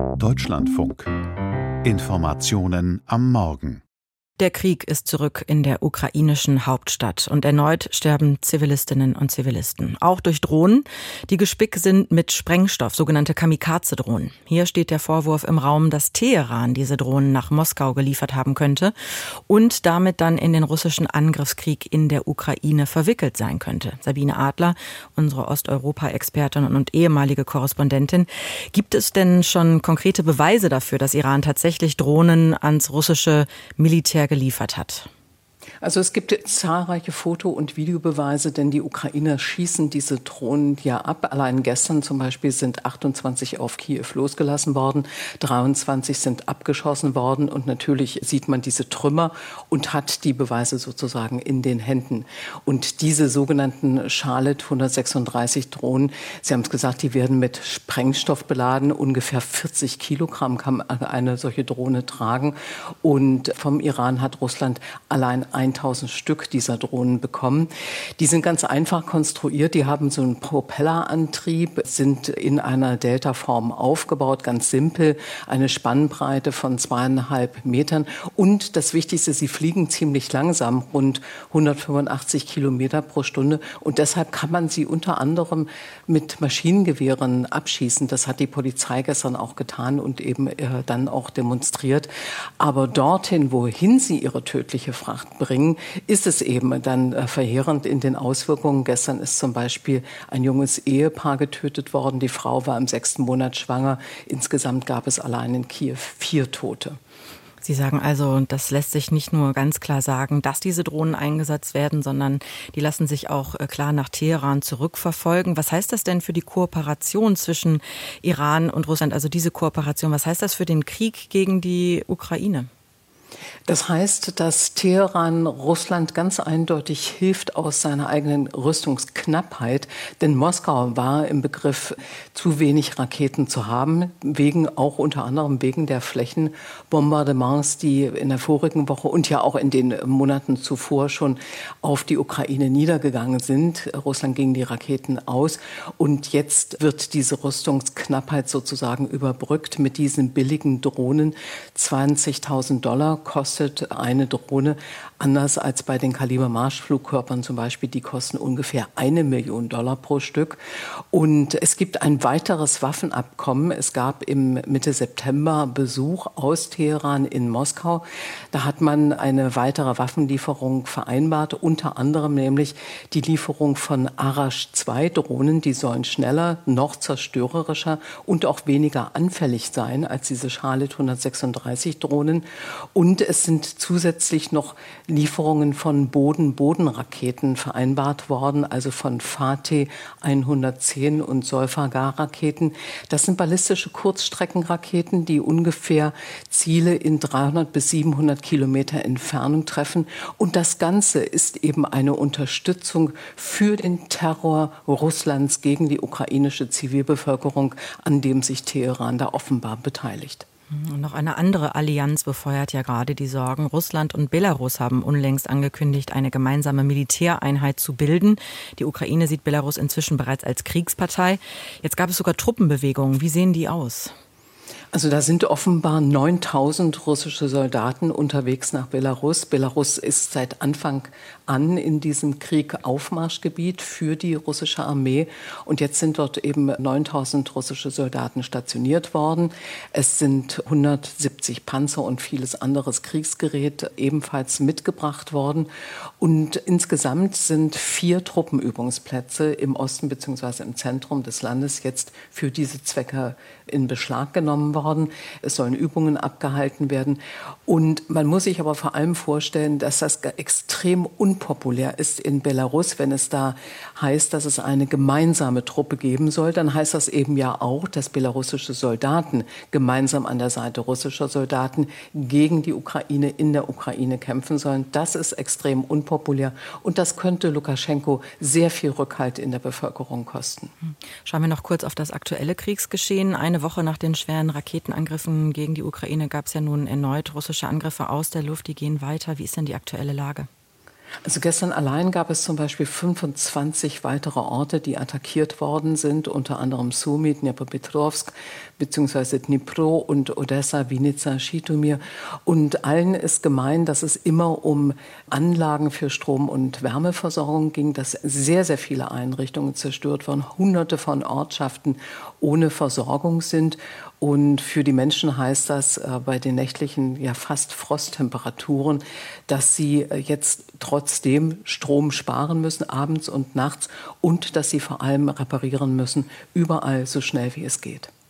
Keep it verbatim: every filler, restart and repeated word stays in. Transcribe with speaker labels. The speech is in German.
Speaker 1: Deutschlandfunk. Informationen am Morgen.
Speaker 2: Der Krieg ist zurück in der ukrainischen Hauptstadt und erneut sterben Zivilistinnen und Zivilisten. Auch durch Drohnen, die gespickt sind mit Sprengstoff, sogenannte Kamikaze-Drohnen. Hier steht der Vorwurf im Raum, dass Teheran diese Drohnen nach Moskau geliefert haben könnte und damit dann in den russischen Angriffskrieg in der Ukraine verwickelt sein könnte. Sabine Adler, unsere Osteuropa-Expertin und ehemalige Korrespondentin. Gibt es denn schon konkrete Beweise dafür, dass Iran tatsächlich Drohnen ans russische Militär geliefert hat?
Speaker 3: Also es gibt zahlreiche Foto- und Videobeweise, denn die Ukrainer schießen diese Drohnen ja ab. Allein gestern zum Beispiel sind achtundzwanzig auf Kiew losgelassen worden, dreiundzwanzig sind abgeschossen worden und natürlich sieht man diese Trümmer und hat die Beweise sozusagen in den Händen. Und diese sogenannten Charlotte hundertsechsunddreißig Drohnen, Sie haben es gesagt, die werden mit Sprengstoff beladen. Ungefähr vierzig Kilogramm kann eine solche Drohne tragen. Und vom Iran hat Russland allein tausend Stück dieser Drohnen bekommen. Die sind ganz einfach konstruiert. Die haben so einen Propellerantrieb, sind in einer Delta-Form aufgebaut, ganz simpel. Eine Spannbreite von zweieinhalb Metern. Und das Wichtigste, sie fliegen ziemlich langsam, rund hundertfünfundachtzig Kilometer pro Stunde. Und deshalb kann man sie unter anderem mit Maschinengewehren abschießen. Das hat die Polizei gestern auch getan und eben äh, dann auch demonstriert. Aber dorthin, wohin sie ihre tödliche Fracht bringen, ist es eben dann äh, verheerend in den Auswirkungen. Gestern ist zum Beispiel ein junges Ehepaar getötet worden. Die Frau war im sechsten Monat schwanger. Insgesamt gab es allein in Kiew vier Tote.
Speaker 2: Sie sagen also, das lässt sich nicht nur ganz klar sagen, dass diese Drohnen eingesetzt werden, sondern die lassen sich auch klar nach Teheran zurückverfolgen. Was heißt das denn für die Kooperation zwischen Iran und Russland, also diese Kooperation? Was heißt das für den Krieg gegen die Ukraine?
Speaker 3: Das heißt, dass Teheran Russland ganz eindeutig hilft aus seiner eigenen Rüstungsknappheit. Denn Moskau war im Begriff, zu wenig Raketen zu haben, wegen auch unter anderem wegen der Flächenbombardements, die in der vorigen Woche und ja auch in den Monaten zuvor schon auf die Ukraine niedergegangen sind. Russland ging die Raketen aus und jetzt wird diese Rüstungsknappheit sozusagen überbrückt mit diesen billigen Drohnen. zwanzigtausend Dollar kostet eine Drohne, anders als bei den Kaliber-Marschflugkörpern zum Beispiel, die kosten ungefähr eine Million Dollar pro Stück. Und es gibt ein weiteres Waffenabkommen. Es gab im Mitte September Besuch aus Teheran in Moskau. Da hat man eine weitere Waffenlieferung vereinbart, unter anderem nämlich die Lieferung von Arash zwei Drohnen. Die sollen schneller, noch zerstörerischer und auch weniger anfällig sein als diese Charlotte hundertsechsunddreißig Drohnen. Und es sind zusätzlich noch Lieferungen von Boden-Boden-Raketen vereinbart worden, also von Fateh hundertzehn und Solfagar-Raketen. Das sind ballistische Kurzstreckenraketen, die ungefähr Ziele in dreihundert bis siebenhundert Kilometer Entfernung treffen. Und das Ganze ist eben eine Unterstützung für den Terror Russlands gegen die ukrainische Zivilbevölkerung, an dem sich Teheran da offenbar beteiligt.
Speaker 2: Und noch eine andere Allianz befeuert ja gerade die Sorgen. Russland und Belarus haben unlängst angekündigt, eine gemeinsame Militäreinheit zu bilden. Die Ukraine sieht Belarus inzwischen bereits als Kriegspartei. Jetzt gab es sogar Truppenbewegungen. Wie sehen die aus?
Speaker 3: Also da sind offenbar neuntausend russische Soldaten unterwegs nach Belarus. Belarus ist seit Anfang an in diesem Krieg Aufmarschgebiet für die russische Armee. Und jetzt sind dort eben neuntausend russische Soldaten stationiert worden. Es sind hundertsiebzig Panzer und vieles anderes Kriegsgerät ebenfalls mitgebracht worden. Und insgesamt sind vier Truppenübungsplätze im Osten bzw. im Zentrum des Landes jetzt für diese Zwecke in Beschlag genommen worden. Es sollen Übungen abgehalten werden. Und man muss sich aber vor allem vorstellen, dass das extrem unpopulär ist in Belarus. Wenn es da heißt, dass es eine gemeinsame Truppe geben soll, dann heißt das eben ja auch, dass belarussische Soldaten gemeinsam an der Seite russischer Soldaten gegen die Ukraine in der Ukraine kämpfen sollen. Das ist extrem unpopulär und das könnte Lukaschenko sehr viel Rückhalt in der Bevölkerung kosten.
Speaker 2: Schauen wir noch kurz auf das aktuelle Kriegsgeschehen. Eine Woche nach den schweren Raketenangriffen gegen die Ukraine gab es ja nun erneut russische Angriffe aus der Luft. Die gehen weiter. Wie ist denn die aktuelle Lage?
Speaker 3: Also gestern allein gab es zum Beispiel fünfundzwanzig weitere Orte, die attackiert worden sind, unter anderem Sumy, Dnipropetrovsk, beziehungsweise Dnipro und Odessa, Vinica, Schitomir. Und allen ist gemein, dass es immer um Anlagen für Strom- und Wärmeversorgung ging, dass sehr, sehr viele Einrichtungen zerstört wurden, hunderte von Ortschaften ohne Versorgung sind. Und für die Menschen heißt das äh, bei den nächtlichen, ja fast Frosttemperaturen, dass sie äh, jetzt trotzdem Strom sparen müssen, abends und nachts, und dass sie vor allem reparieren müssen, überall so schnell wie es geht.